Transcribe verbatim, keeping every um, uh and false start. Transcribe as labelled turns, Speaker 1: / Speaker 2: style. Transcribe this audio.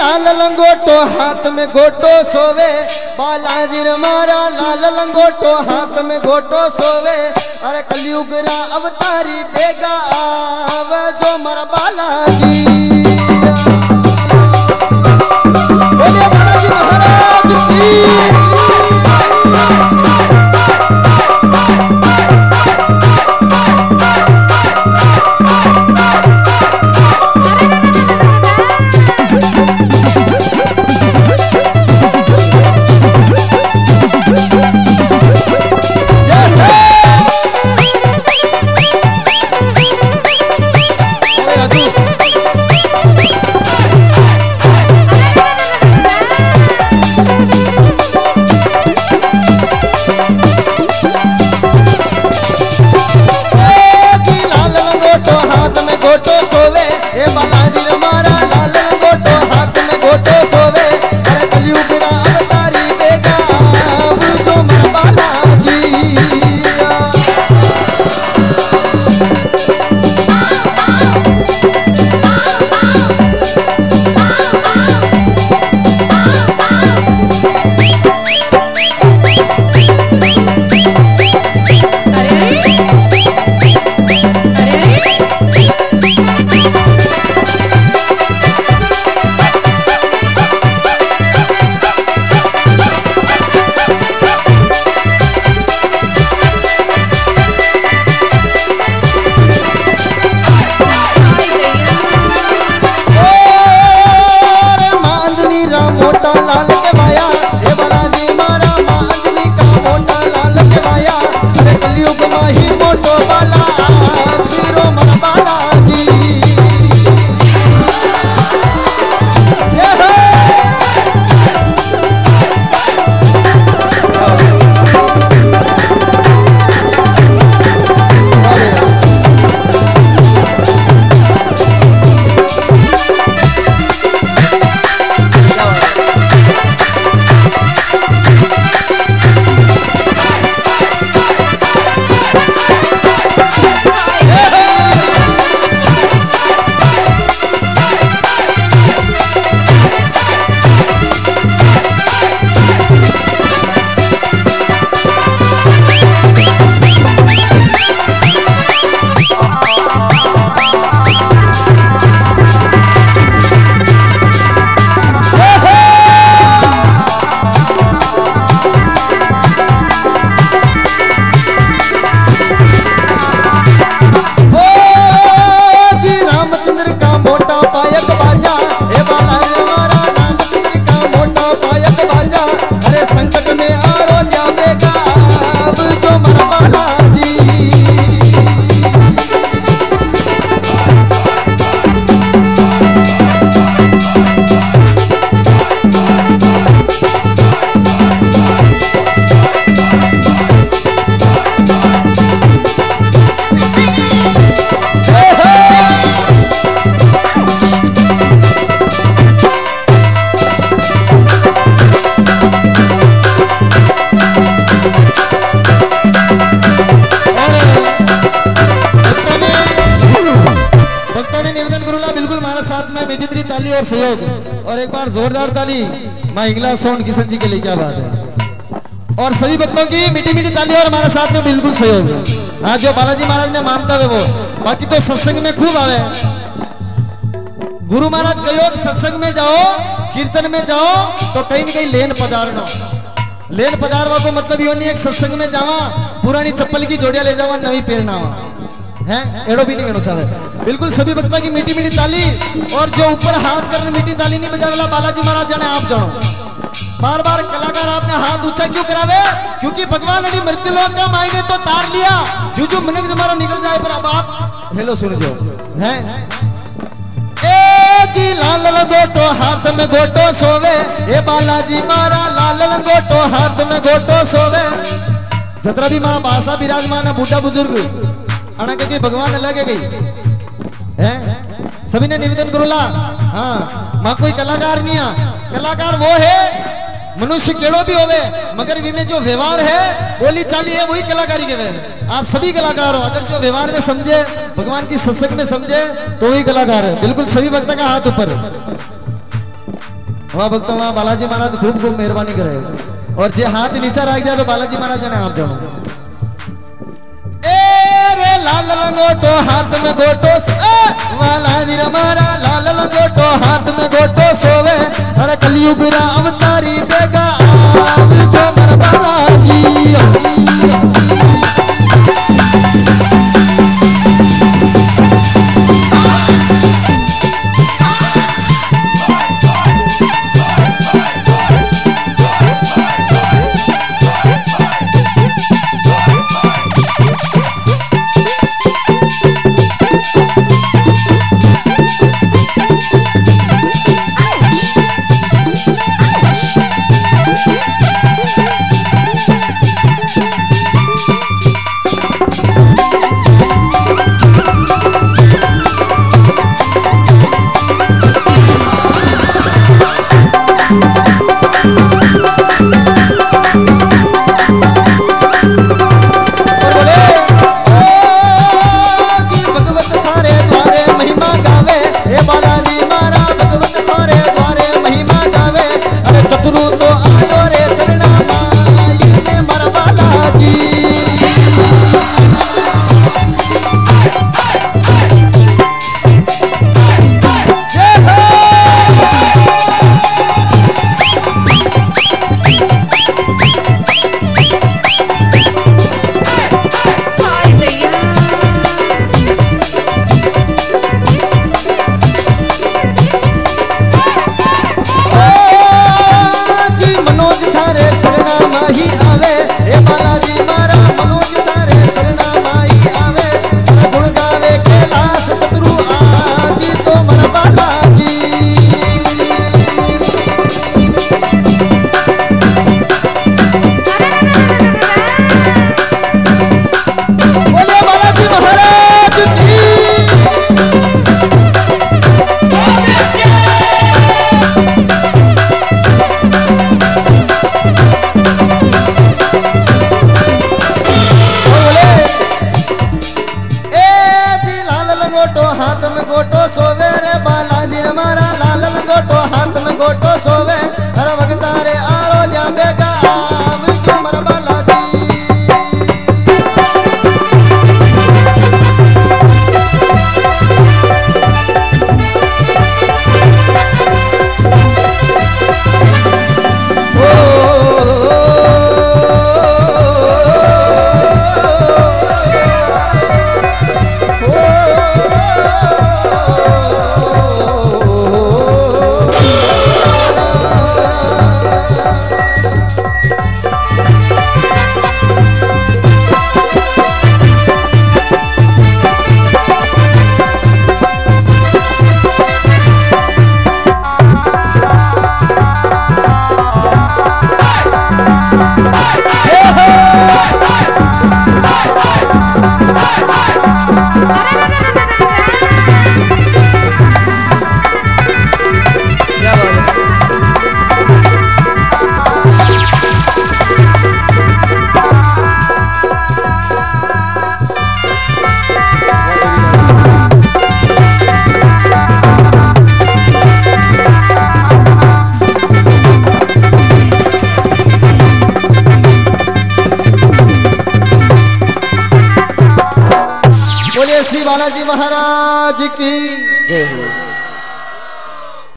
Speaker 1: लाल लंगोटो हाथ में गोटो सोवे, बालाजी मारा लाल लंगोटो हाथ में गोटो सोवे। अरे कलयुग रा अवतारी बेगा आवे जो मर बालाजी। बोलिए बालाजी महाराज की। और सहयोग और एक बार जोरदार ताली मां इंगला साउंड किशन जी के लिए, क्या बात है। और सभी भक्तों की मीठी मीठी ताली और हमारे साथ में बिल्कुल सहयोग। हाँ, जो बालाजी महाराज ने मानता है वो, बाकी तो सत्संग में खूब आवे। गुरु महाराज कहो सत्संग में जाओ, कीर्तन में जाओ तो कहीं न कहीं लेन पधारना। लेन पधारवा को मतलब यो नहीं एक सत्संग में जावा पुरानी चप्पल की जोड़िया ले जावा नवी पहनना है, एड़ो भी नहीं कहना चाहे। बिल्कुल सभी भक्तों की मीठी मीठी ताली। और जो ऊपर हाथ करने मीठी ताली नहीं बजावेला बालाजी महाराज जाने आप जानो। बार बार कलाकार आपने हाथ ऊंचा क्यों करावे? क्योंकि भगवान ने मृत्यु लोक का मायने तो तार लिया, जो जो मनक हमारा निकल जाए। पर अब आप हेलो सुन जो है ए जी लाल लंगोटो हाथ में गोटो सोवे, ए बालाजी मारा लाल लंगोटो हाथ में गोटो सोवे। जतरा भी मां बासा विराजमान है बूढ़ा बुजुर्ग अना के भगवान लगे गई है, सभी ने निवेदन करोला। हाँ, मां कोई कलाकार नहीं है, कलाकार वो है मनुष्य केड़ो भी होवे मगर इनमें जो व्यवहार है बोली चाली है वही कलाकारी के वे। आप सभी कलाकार हो, अगर जो व्यवहार में समझे भगवान की सत्संग में समझे तो वही कलाकार है। बिल्कुल सभी भक्त का हाथ ऊपर। वहाँ भक्तों वहाँ बालाजी महाराज खूब खूब मेहरबानी करे और जे हाथ नीचा रख दिया तो बालाजी महाराज ने आप जाओ ए रे लाल लंगोटो हाथ में गोटो बालाजी हमारा लाल लंगोटो हाथ में गोटो सोवे अरे कलयुग राम तारी बेगा आव जो मर बालाजी बालाजी महाराज की